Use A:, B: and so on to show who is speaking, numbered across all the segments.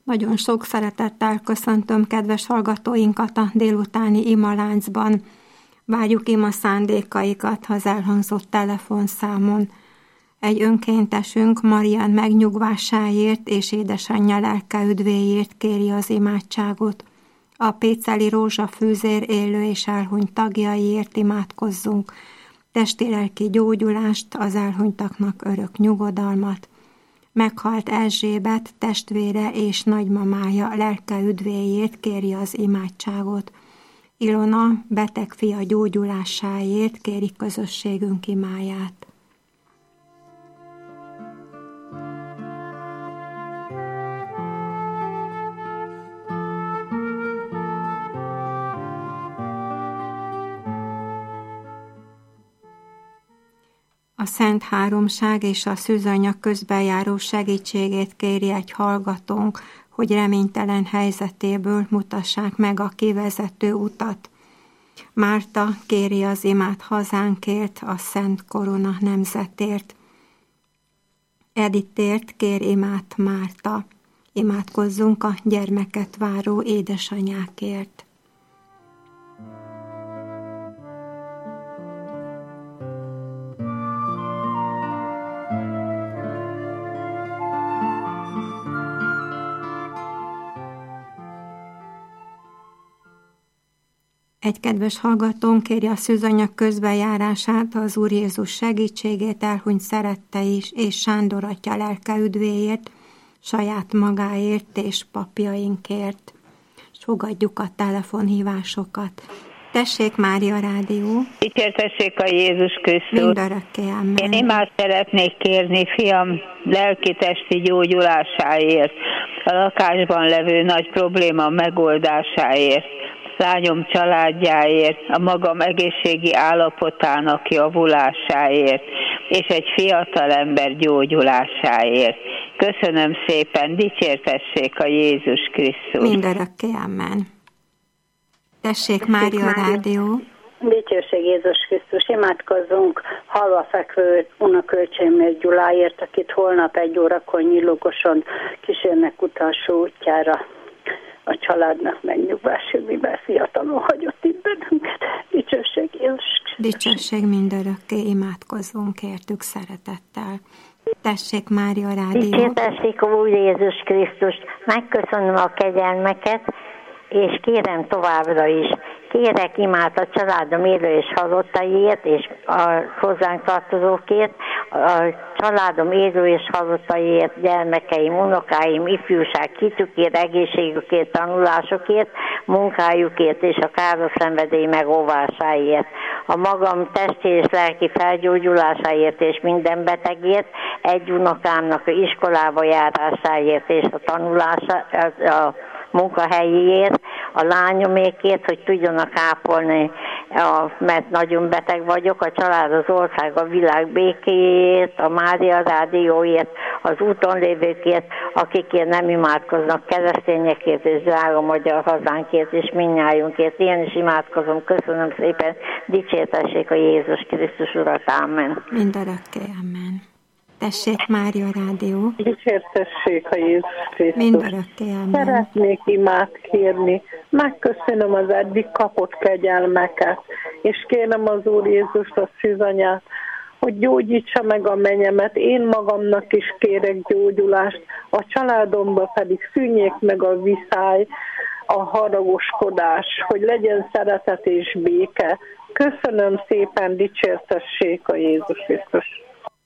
A: Nagyon sok szeretettel köszöntöm kedves hallgatóinkat a délutáni imaláncban. Várjuk ima szándékaikat az elhangzott telefonszámon. Egy önkéntesünk Marian megnyugvásáért és édesanyja lelke üdvéért kéri az imádságot. A Péceli Rózsafűzér élő és elhunyt tagjaiért imádkozzunk. Testi-lelki gyógyulást, az elhunytaknak örök nyugodalmat. Meghalt Erzsébet testvére és nagymamája lelke üdvéért kéri az imádságot. Ilona beteg fia gyógyulásáért kéri közösségünk imáját. A Szent Háromság és a Szűzanya közbenjáró segítségét kéri egy hallgatónk, hogy reménytelen helyzetéből mutassák meg a kivezető utat. Márta kéri az imát hazánkért, a Szent Korona nemzetért. Editért kér imát Márta. Imádkozzunk a gyermeket váró édesanyákért. Egy kedves hallgatón kéri a szűzanya közbenjárását, az Úr Jézus segítségét, elhunyt szerettei és Sándor atya lelke üdvéért, saját magáért és papjainkért. És fogadjuk a telefonhívásokat. Tessék, Mária Rádió!
B: Dicsértessék a Jézus Krisztus!
A: Mindörökké, amen.
B: Én imát szeretnék kérni fiam lelki-testi gyógyulásáért, a lakásban levő nagy probléma megoldásáért, lányom családjáért, a magam egészségi állapotának javulásáért, és egy fiatalember gyógyulásáért. Köszönöm szépen, dicsértessék a Jézus Krisztus!
A: Mindörökké, amen. Tessék, Mária Rádió!
C: Dicsőség Jézus Krisztus, imádkozzunk halva fekvő unokölcsémért Gyuláért, akit holnap 1 órakor Nyilogoson kísérnek utolsó útjára. A családnak megnyugvás, mivel fiatalon hagyott itt bennünket. Dicsőség Jézus Krisztus!
A: Dicsőség mindörökké, imádkozzunk értük szeretettel. Tessék, Mária Rádió!
D: Dicsértessék a Úr Jézus Krisztus! Megköszönöm a kegyelmeket, és kérem továbbra is. Kérek imát a családom élő és halottaiért, és a hozzánk tartozókért, a családom élő és halottaiért, gyermekeim, unokáim, ifjúság, kitükért, egészségükért, tanulásokért, munkájukért és a káros szenvedély megóvásáért. A magam testi és lelki felgyógyulásáért és minden betegért, egy unokámnak iskolába járásáért és a tanulása, a munkahelyéért, a lányomékért, hogy tudjanak ápolni, mert nagyon beteg vagyok, a család, az ország, a világ békéért, a Mária Rádióért, az úton lévőkért, akikért nem imádkoznak, keresztényekért és drága magyar hazánkért és mindnyájunkért. Én is imádkozom, köszönöm szépen, dicsértessék a Jézus Krisztus Urat, amen.
A: Mindörökké, amen. Tessék, Mária Rádió!
E: Dicsértessék a Jézus Krisztus!
A: Mindörökké, amen.
E: Szeretnék imát kérni, megköszönöm az eddig kapott kegyelmeket, és kérem az Úr Jézust, a szűzanyát, hogy gyógyítsa meg a menyemet, én magamnak is kérek gyógyulást, a családomba pedig szűnjék meg a viszály, a haragoskodás, hogy legyen szeretet és béke. Köszönöm szépen, dicsértessék a Jézus Krisztus!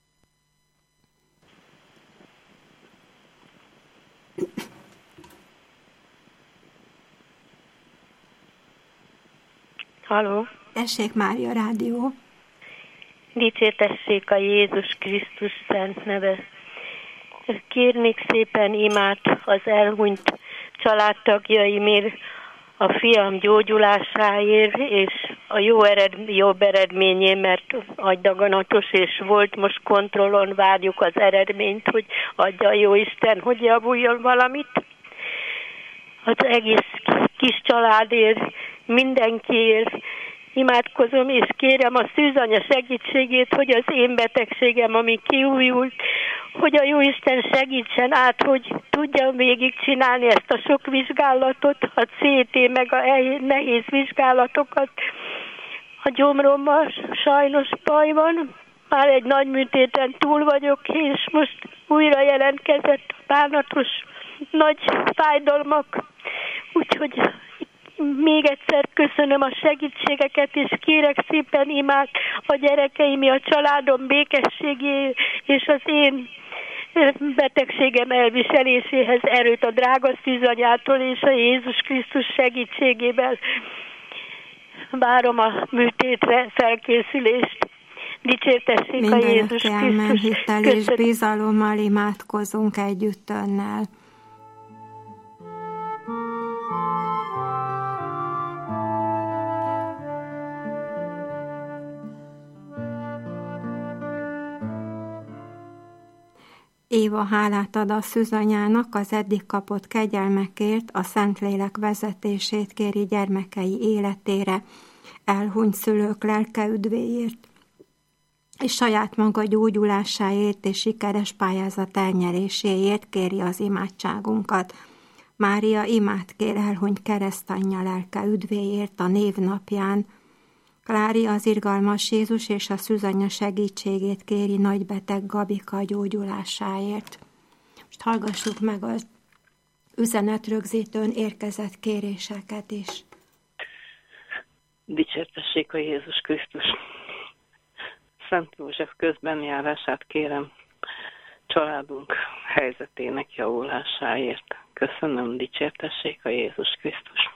F: Halló!
A: Tessék, Mária Rádió!
F: Dicsértessék a Jézus Krisztus szent neve! Kérnék szépen imát az elhunyt családtagjaimért, a fiam gyógyulásáért, és a jobb eredményé, mert agydaganatos és volt, most kontrollon várjuk az eredményt, hogy adja a Jóisten, hogy javuljon valamit. Az egész kis családért, mindenkiért imádkozom, és kérem a szűzanya segítségét, hogy az én betegségem, ami kiújult, hogy a Jóisten segítsen át, hogy tudjam végigcsinálni ezt a sok vizsgálatot, a CT, meg a nehéz vizsgálatokat. A gyomrommal sajnos baj van, már egy nagy műtéten túl vagyok, és most újra jelentkezett a bánatos nagy fájdalmak. Úgyhogy még egyszer köszönöm a segítségeket, és kérek szépen imát a gyerekeim, a családom békességé és az én betegségem elviseléséhez erőt a drága szűzanyától és a Jézus Krisztus segítségével. Várom a műtétre felkészülést. Dicsértessék a Jézus Krisztus.
A: Hittel és bizalommal imádkozunk együtt önnel. Éva hálát ad a szűzanyának az eddig kapott kegyelmekért, a Szentlélek vezetését kéri gyermekei életére, elhunyt szülők lelke üdvéért, és saját maga gyógyulásáért és sikeres pályázat elnyeréséért kéri az imádságunkat. Mária imát kér elhunyt keresztanyja lelke üdvéért a névnapján. Klári az irgalmas Jézus és a szűzanya segítségét kéri nagybeteg Gabika gyógyulásáért. Most hallgassuk meg az üzenetrögzítőn érkezett kéréseket is.
G: Dicsértessék a Jézus Krisztus! Szent József közbenjárását kérem családunk helyzetének javulásáért. Köszönöm, dicsértessék a Jézus Krisztus!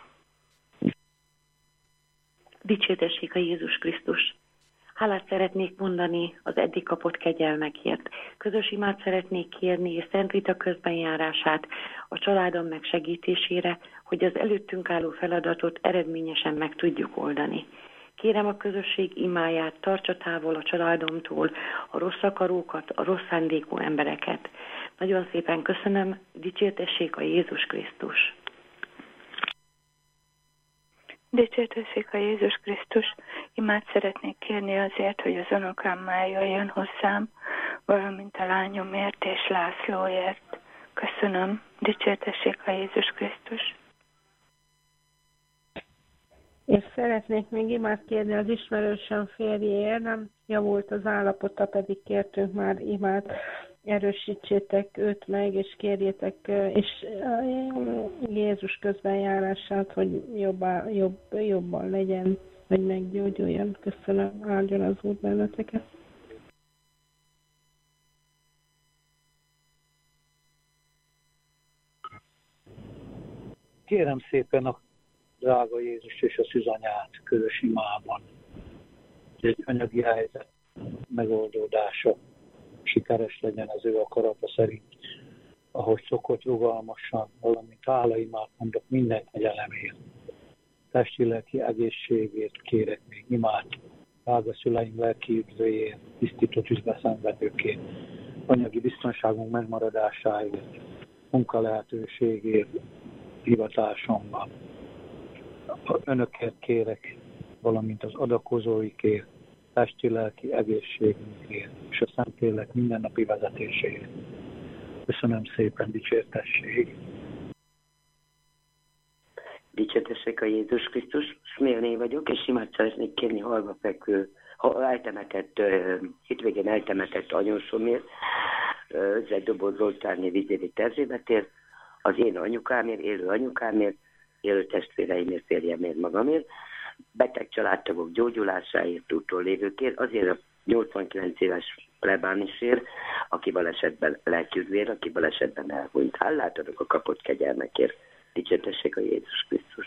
H: Dicsértessék a Jézus Krisztus! Hálát szeretnék mondani az eddig kapott kegyelmekért. Közös imát szeretnék kérni, és Szent Rita közbenjárását a családom megsegítésére, hogy az előttünk álló feladatot eredményesen meg tudjuk oldani. Kérem a közösség imáját, tartsa távol a családomtól a rossz akarókat, a rossz szándékú embereket. Nagyon szépen köszönöm, dicsértessék a Jézus Krisztus!
I: Dicsértessék a Jézus Krisztus! Imát szeretnék kérni azért, hogy az unokám már jöjjön hozzám, valamint a lányomért és Lászlóért. Köszönöm. Dicsértessék a Jézus Krisztus!
E: És szeretnék még imát kérni az ismerősöm férjéért, nem javult az állapota, pedig kértünk már imát. Erősítsétek őt meg, és kérjétek és Jézus közbenjárását, hogy jobban legyen, hogy meggyógyuljon. Köszönöm, áldjon az Úr benneteket.
J: Kérem szépen a drága Jézus és a szűzanyát közös imában, hogy egy anyagi helyzet megoldódása sikeres legyen az ő akarata szerint, ahogy szokott, rugalmasan, valamint hálaimát mondok minden kegyelemért. Testi-lelki egészségért kérek még imát, drága szüleim lelki üdvőjét, tisztító tűzbe szenvedőkért, anyagi biztonságunk megmaradásáért, munkalehetőségért, hivatásomban. Önökért kérek, valamint az adakozóikért, testi-lelki egészségünkért és a Szentlélek mindennapi vezetéséért. Köszönöm szépen, dicsértesség!
K: Dicsértessék a Jézus Krisztus! Smélné vagyok, és imát szeretnék kérni halva fekvő, hétvégén eltemetett anyósomért, Zedobor Zoltánné Vizéri Erzsébetért, az én anyukámért, élő anyukámért, élő testvéreimért, férjemért, magamért, beteg családtagok gyógyulásáért, úton lévőkért, azért a 89 éves plebánisért, aki balesetben lelkiüdvér, aki balesetben elhunyt. Hálát adok a kapott kegyelmekért. Dicsértessék a Jézus Krisztus!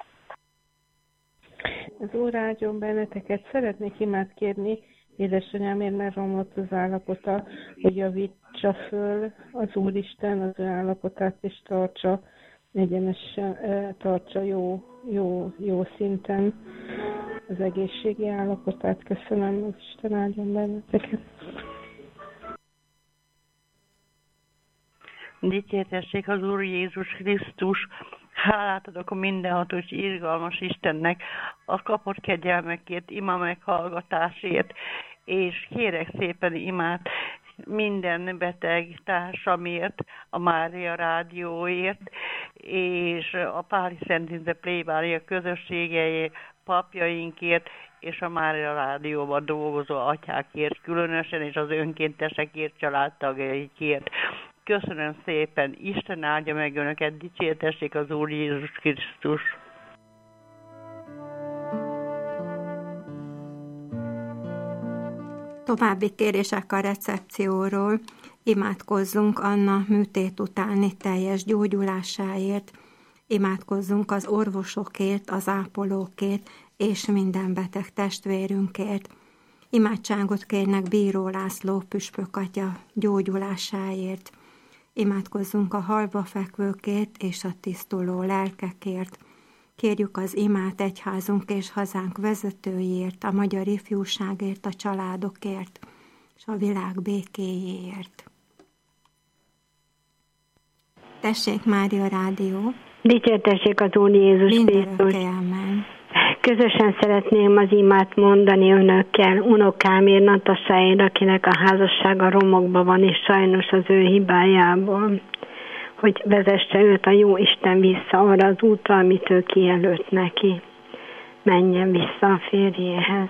E: Az Úr áldjon benneteket. Szeretnék imát kérni édesanyámért, mert romlott az állapota, hogy javítsa föl az Úristen az ő állapotát, és tartsa egyenesen, tartsa jó szinten az egészségi állapotát. Köszönöm, az Isten áldjon benneteket.
L: Dicsértessék az Úr Jézus Krisztus! Hálát adok a mindenható és irgalmas Istennek a kapott kegyelmekért, ima meghallgatásért, és kérek szépen imát minden beteg társamért, a Mária Rádióért, és a Páli Szent Ince plébánia közösségeért, papjainkért, és a Mária Rádióban dolgozó atyákért különösen, és az önkéntesekért, családtagjaikért. Köszönöm szépen, Isten áldja meg önöket, dicsértessék az Úr Jézus Krisztus!
A: További kérések a recepcióról. Imádkozzunk Anna műtét utáni teljes gyógyulásáért. Imádkozzunk az orvosokért, az ápolókért és minden beteg testvérünkért. Imádságot kérnek Bíró László püspök atya gyógyulásáért. Imádkozzunk a halva fekvőkért és a tisztuló lelkekért. Kérjük az imát egyházunk és hazánk vezetőjért, a magyar ifjúságért, a családokért, és a világ békéjéért. Tessék, Mária Rádió!
M: Dicsértessék az Úr Jézus Krisztus! Közösen szeretném az imát mondani önökkel, unokámért, Natasáért, akinek a házassága romokban van, és sajnos az ő hibájából, hogy vezesse őt a jó Isten vissza arra az útra, amit ő kijelölt neki. Menjen vissza a férjéhez.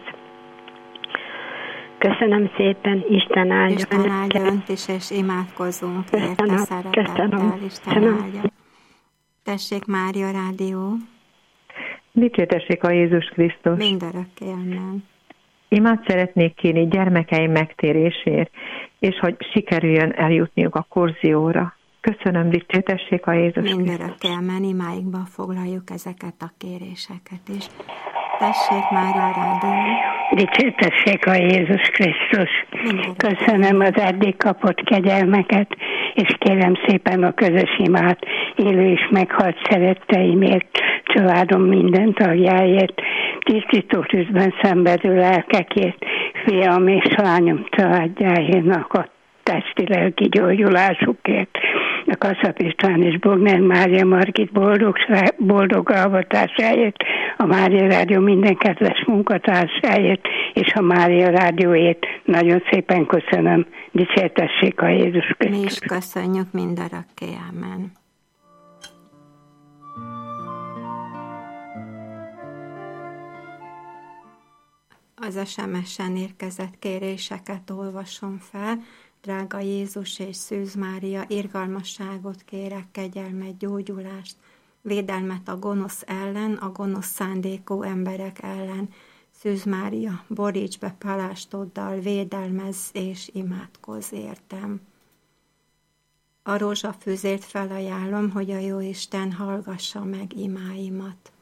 M: Köszönöm szépen, Isten áldja.
A: Isten áldja önt is, és imádkozunk érte szeretettel. Isten áldja. Tessék, Mária Rádió!
N: Dicsértessék a Jézus Krisztus!
A: Mindörökké, amen.
N: Imát szeretnék kérni gyermekeim megtérésért, és hogy sikerüljön eljutniuk a korzióra. Köszönöm, dicsértessék a Jézus Krisztus!
A: Mindörökké, amen. Imáikba foglaljuk ezeket a kéréseket is. Tessék, Mária Rádió!
O: Dicsértessék a Jézus Krisztus! Köszönöm az eddig kapott kegyelmeket, és kérem szépen a közös imát élő és meghalt szeretteimért, családom minden tagjáért, tisztító tűzben szenvedő lelkekért, fiam és lányom családjáért, a testi-lelki gyógyulásukért, a Kaszap István és Bogner Mária Margit boldog alvatásáért, a Mária Rádió minden kedves munkatársáért, és a Mária Rádióért nagyon szépen köszönöm. Dicsértessék a Jézus Krisztus!
A: Mi is köszönjük mindörökké, amen. Az SMS-en érkezett kéréseket olvasom fel. Drága Jézus és Szűz Mária, irgalmasságot kérek, kegyelmet, gyógyulást, védelmet a gonosz ellen, a gonosz szándékú emberek ellen. Szűz Mária, boríts be palástoddal, védelmezz és imádkozz értem. A rózsafűzért felajánlom, hogy a Jóisten hallgassa meg imáimat.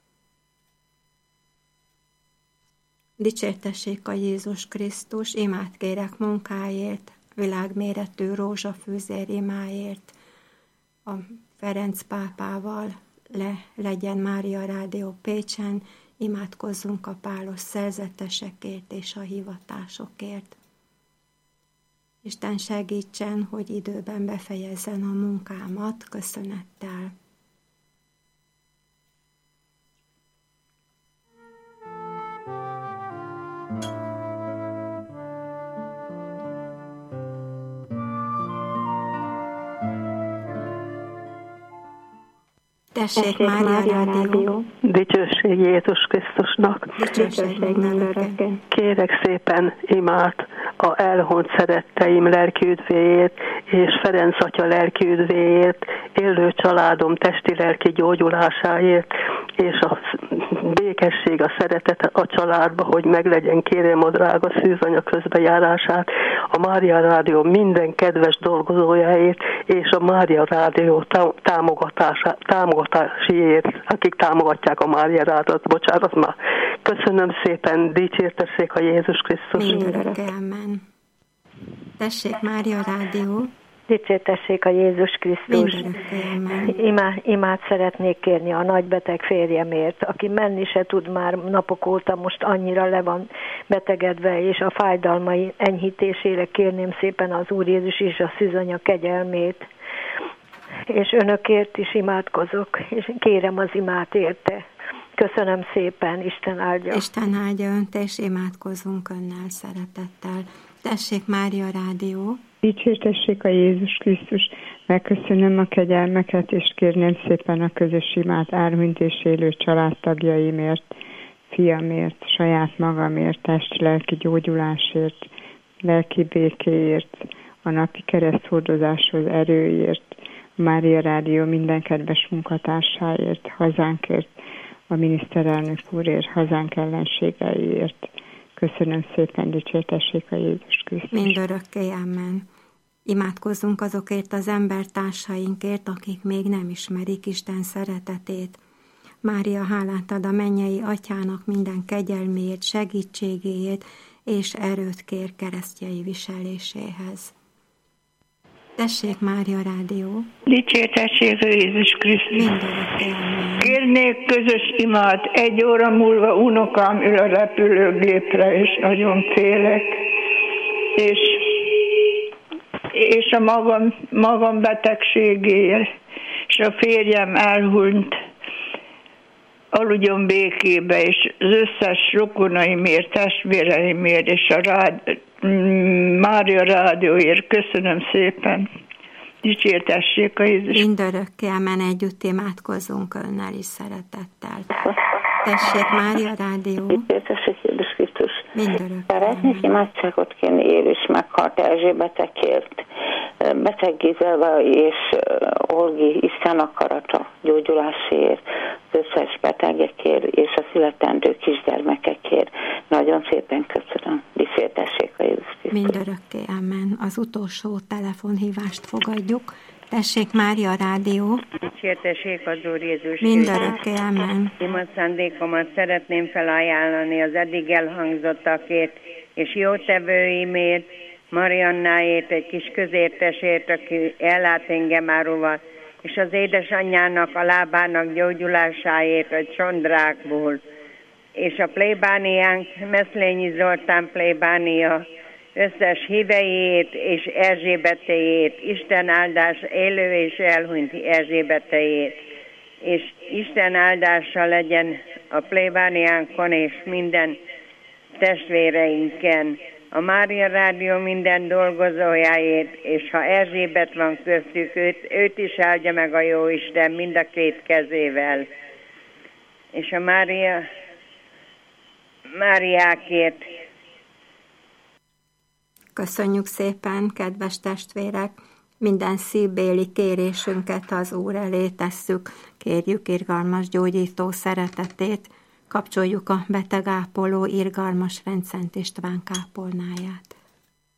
A: Dicsértessék a Jézus Krisztus, imát kérek munkáért, világméretű rózsafűzér imáért, a Ferenc pápával legyen Mária Rádió Pécsen, imádkozzunk a pálos szerzetesekért és a hivatásokért. Isten segítsen, hogy időben befejezzen a munkámat, köszönettel. Tessék, Mária Rádió!
P: Dicsőség Jézus Krisztusnak!
A: Dicsőség mindörökké!
P: Kérek szépen imát a elhunyt szeretteim lelki üdvéért és Ferenc atya lelki üdvéért, élő családom testi-lelki gyógyulásáért, és a békesség, a szeretet a családba, hogy meglegyen, kérem a drága szűzanya közbejárását, a Mária Rádió minden kedves dolgozójáért, és a Mária Rádió támogatásiért, akik támogatják a Mária Rádiót, bocsánat már. Köszönöm szépen, dicsértessék a Jézus Krisztus.
A: Mindörökké, amen. Tessék, Mária Rádió!
M: Dicsértessék a Jézus Krisztus! Imát szeretnék kérni a nagybeteg férjemért, aki menni se tud már napok óta, most annyira le van betegedve, és a fájdalmai enyhítésére kérném szépen az Úr Jézus és a szűzanya kegyelmét. És önökért is imádkozok, és kérem az imát érte. Köszönöm szépen, Isten áldja.
A: Isten áldja önt, és imádkozunk önnel szeretettel. Tessék, Mária Rádió.
Q: Dicsértessék a Jézus Krisztus. Megköszönöm a kegyelmeket, és kérném szépen a közös imát árvint és élő családtagjaimért, fiamért, saját magamért, testi-lelki gyógyulásért, lelki békéért, a napi kereszthordozáshoz erőért, a Mária Rádió minden kedves munkatársáért, hazánkért, a miniszterelnök úrért, hazánk ellenségeiért. Köszönöm szépen, dicsértessék a Jézus Krisztus.
A: Mindörökké, amen. Imádkozzunk azokért az embertársainkért, akik még nem ismerik Isten szeretetét. Mária hálát ad a mennyei atyának minden kegyelméért, segítségéért, és erőt kér keresztjei viseléséhez. Tessék, Mária Rádió.
R: Dicsértessék a Jézus Krisztus. Kérnék közös imát. 1 óra múlva unokám ül a repülőgépre, és nagyon félek. És a magam betegségéért, és a férjem elhunyt, aludjon békébe, és az összes rokonaimért, testvéreimért, és a Mária Rádióért köszönöm szépen. Dicsértessék a Jézus.
A: Mindörökké, amen, együtt imádkozzunk önnel is szeretettel. Tessék, Mária Rádió.
S: Dicsértessék Jézus Krisztus.
A: Mindörökké.
S: Szeretnék imádságot kérni él és meghalt Erzsébetekért, beteg Gizelva és Olgi Isten akarata gyógyulásért, az összes betegekért és a születendő kisgyermekekért. Nagyon szépen köszönöm. Dicsértessék a Jézus Krisztus.
A: Mindörökké, amen. Az utolsó telefonhívást fogadjuk. Tessék, Mária Rádió.
T: Dicsértessék az Úr Jézus.
A: Mindörökké, amen.
T: Imad szándékomat szeretném felajánlani az eddig elhangzottakért, és jótevőimért, Mariannáért, egy kis közértesért, aki ellát engem áruval, és az édesanyjának a lábának gyógyulásáért a csondrákból, és a plébániánk, Meszlényi Zoltán plébánia összes híveiért és Erzsébetéért, Isten áldás élő és elhunyt Erzsébetéért, és Isten áldása legyen a plébániánkon és minden testvéreinken, a Mária Rádió minden dolgozójáért, és ha Erzsébet van köztük, őt is áldja meg a Jóisten mind a 2 kezével. És a Máriákért.
A: Köszönjük szépen, kedves testvérek! Minden szívbéli kérésünket az Úr elé tesszük. Kérjük irgalmas gyógyító szeretetét. Kapcsoljuk a betegápoló irgalmas Rendszent István kápolnáját.